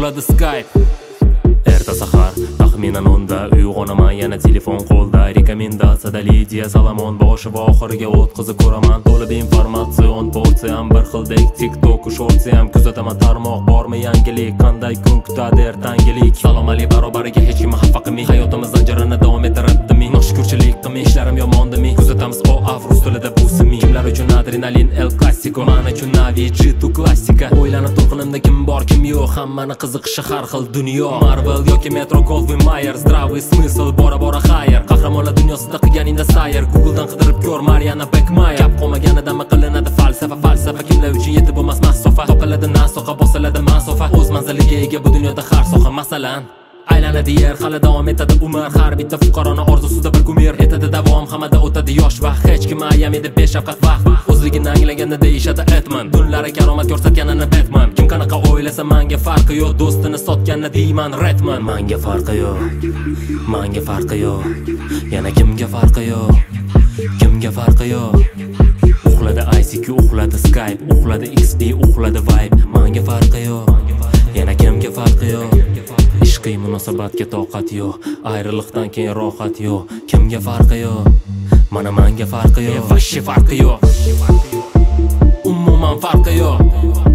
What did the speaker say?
uxladi Skype. Erta sahar taxminan 10da uyg'onaman, yana telefon qo'lda. Rekomendatsiyada Lidiya Salomon boshi va oxiriga o'tkazib ko'raman. To'lib informatsion porsiyam bir xildek, TikTok shortsiyam kuzataman. Tarmoq bormi yangilik, qanday kun kutadi ertangilik. Salom ali barobariga hech kim xafa qilmay, hayotimiz zanjirini davom ettiradimi? Noshkurchilik qilmay, ishlarim yomondimi? Kuzatamiz rus tilida bu simi. Kimlar uchun adrenalin El Clasico, men uchun Navi G2 klassika. O'ylanib turqinimda kim bor kim yo'q, hammani qiziqishi har xil dunyo. Marvel yoki Metro Goldwyn Mayer, zdravый смысл bora xayr. Qahramonlar dunyosida qilganingda sayr, Googledan qidirib ko'r Mariana Beckmayer. Gap qolmaganidanmi qilinadi falsafa kimlar uchun yetib bo'lmas masofa. Topiladi nasoqa, bosiladi masofa. O'z manziliga ega bu dunyoda har soha, masalan aylanadi yer, hali davom etadi umr. Har bitta fuqaroni orzusida bir kumir etadi davom, hammada o'tadi yosh vaqt. Hech kim ayamidi beshafqat vaqt. O'zligini anglaganda deyishadi Edman, tunlari karomat ko'rsatganini Batman. Kim qanaqa o'ylasa menga farqi yo'q, do'stini sotganini deyman Redman. Menga farqi yo'q, menga farqi yo'q, yana kimga farqi yo'q, kimga farqi yo'q. Uxladi ICQ, uxladi Skype, uxladi XD, uxladi Vibe. Menga farqi yo'q, yana kimga farqi yo'q. Ishqiy munosabatga toqat yo'q, ayriliqdan keyin rohat yo'q. Kimga farqi yo'q, mana menga farqi yo'q. Vashshi farqi yo'q, umuman farqi yo'q.